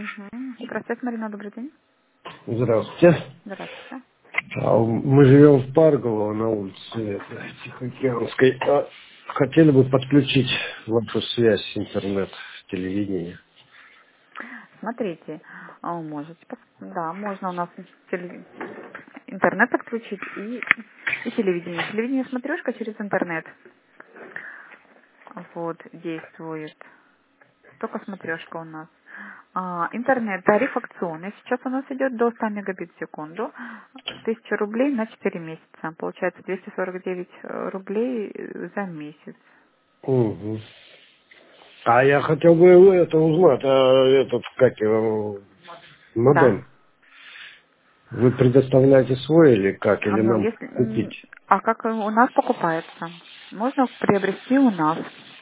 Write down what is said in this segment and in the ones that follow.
Здравствуйте, Марина, добрый день. Здравствуйте. Здравствуйте. Мы живем в Паргово на улице Тихоокеанской. Хотели бы подключить вашу связь с интернет, телевидение. Смотрите, можете, да, можно у нас интернет подключить и телевидение. Телевидение смотрешка через интернет. Вот, действует. Только смотрешка у нас. Интернет, тариф акционный. Сейчас у нас идет до 100 мегабит в секунду. 1000 рублей на 4 месяца. Получается 249 рублей за месяц. Угу. А я хотел бы это узнать, как его, Да. модем. Вы предоставляете свой или как, или Ну, нам если, купить? а как у нас покупается? Можно приобрести у нас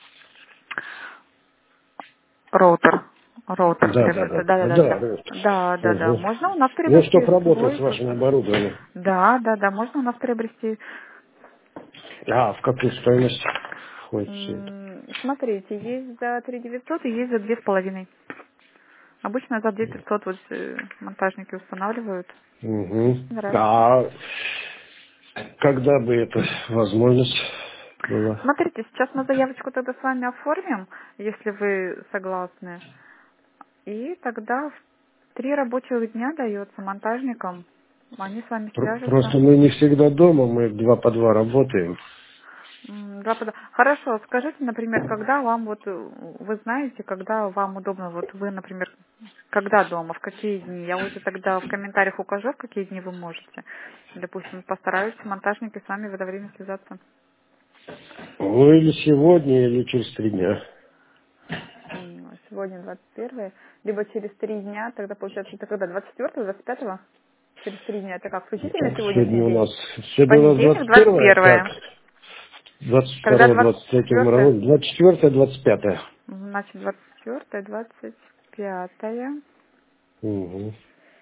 роутер. Роутер Да, да, приобрести. да. Да, да, да, Да, да. Да, да, да. угу. Можно у нас Ну, приобрести чтоб работать с свой. вашим оборудованием. Да, да, да. Можно у нас приобрести. А в какую стоимость входит все это? Смотрите, есть за 3900 и есть за 2,5. Обычно за 2500 вот монтажники устанавливают. Угу. Нравится. А когда бы эта возможность была? Смотрите, сейчас мы заявочку тогда с вами оформим, если вы согласны. И тогда в 3 рабочих дня дается монтажникам. Они с вами свяжутся. Просто мы не всегда дома, мы 2 по 2 работаем. Хорошо, скажите, например, когда вам вот, вы знаете, когда вам удобно, вот вы, например, когда дома, в какие дни? Я уже тогда в комментариях укажу, в какие дни вы можете. Допустим, постараюсь монтажники с вами в это время связаться. Ну или сегодня, или через 3 дня. Сегодня 21, либо через 3 дня, тогда получается, это когда, 24, 25? Через 3 дня, это как, включительно Так, сегодняшний день? сегодня у нас Понедельник, 21, так, 21. Тогда 22, 23 мы 24, работаем, 24, 25. значит, 24, 25. Угу.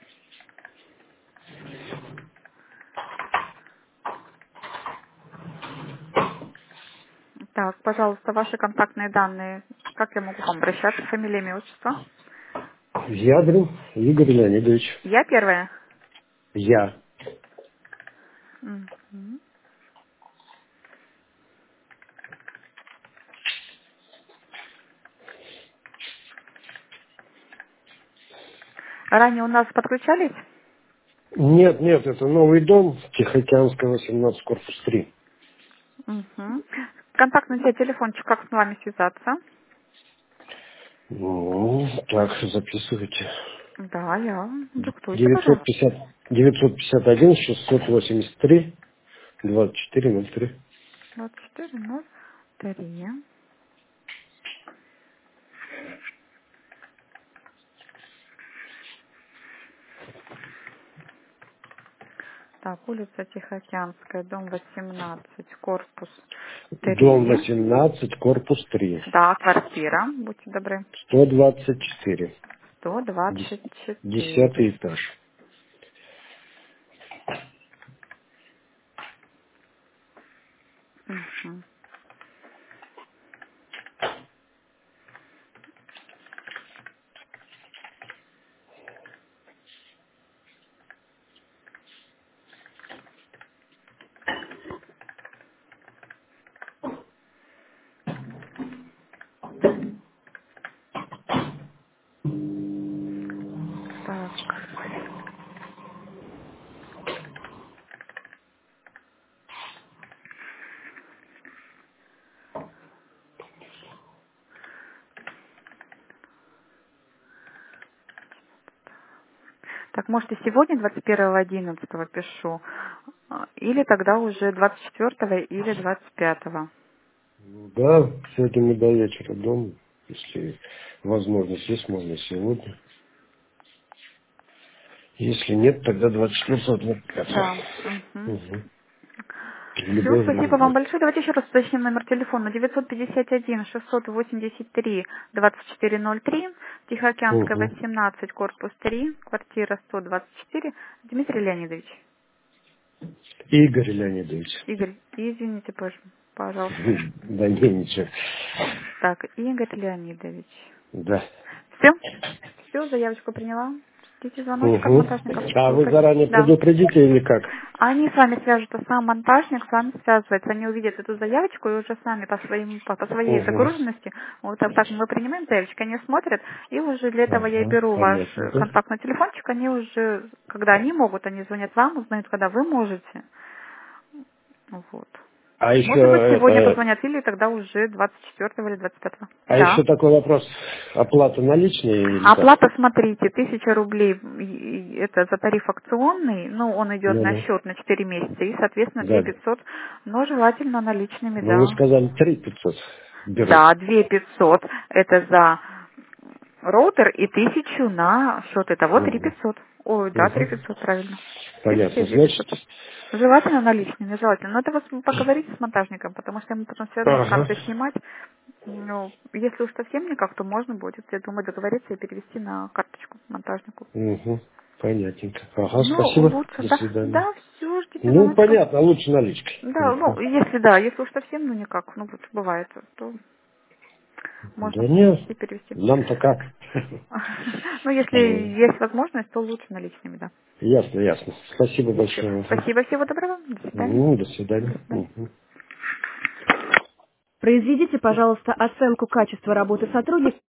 Так, пожалуйста, ваши контактные данные. Как я могу к вам обращаться? Фамилия, имя, отчество? Ядрин Игорь Леонидович. Я первая. Я. Мгм. Ранее у нас подключались? Нет, нет, это новый дом, Тихоокеанская, 18, корпус 3. Угу. Контактный телефончик, как с вами связаться? Ну, так, записывайте. Да, я. Диктуйте, пожалуйста. 950, 951, 683, 2403. 2403. Так, улица Тихоокеанская, дом 18, корпус Дом 3. 18, корпус 3. Да, квартира, будьте добры. 124. 10 124. этаж. Мгм. Так. Так, может, и сегодня 21.11 пишу, или тогда уже 24 или 25. Ну да, сегодня мы до вечера дома. Если возможность есть, можно сегодня. Если нет, тогда 24, 25. Да. Угу. Угу. Все, Любой спасибо вам день. большое. Давайте еще раз уточним номер телефона. 951-683-2403, Тихоокеанская, Угу. 18, корпус 3, квартира 124. Дмитрий Леонидович. Игорь Леонидович. Игорь, извините, пожалуйста. Да не, ничего. Так, Игорь Леонидович. Да. Все? Все, заявочку приняла. Ждите звоночек от Угу. монтажников. А вы Слушай. заранее Да. предупредите или как? Они с вами свяжутся, сам монтажник с вами связывается. Они увидят эту заявочку и уже сами по своей Угу. загруженности, вот так мы принимаем заявочки, они смотрят, и уже для этого я и Ага, беру ваш понятненько. контактный телефончик, они уже, когда они могут, они звонят вам, узнают, когда вы можете. Вот. А еще Может быть, сегодня это, позвонят или тогда уже 24 или 25. а Да. еще такой вопрос: оплата наличная или как? Оплата, смотрите, 1000 рублей, это за тариф акционный, ну, он идет на Ну-ну. счет на 4 месяца, и, соответственно, Да. 2500, но желательно наличными, Ну, вы да. сказали 3500 берут. Да, 2500 это за роутер и 1000 на счет, итого Угу. 3500. Ой, да, Угу. 3500, правильно. 1000 и Понятно. 2500. Значит, Желательно наличными, желательно. Но это вы поговорите с монтажником, потому что ему потом все равно с ага. карты снимать. Ну, если уж совсем никак, то можно будет, я думаю, договориться и перевести на карточку монтажнику. Угу. Понятненько. Ага, Ну, спасибо. лучше, До да. свидания. Да, все, ждите Ну, звоночка. понятно, лучше наличкой. Да, ну, Угу. если да, если уж совсем, ну никак, ну вот бывает, то можно Да нет, и перевести. нам-то как. Ну, если Ну, есть возможность, то лучше наличными, да. ясно, ясно. Спасибо Всё. большое. Угу. Спасибо, всего доброго. До свидания. Ну, до До свидания. свидания. Угу. Произведите, пожалуйста, оценку качества работы сотрудника.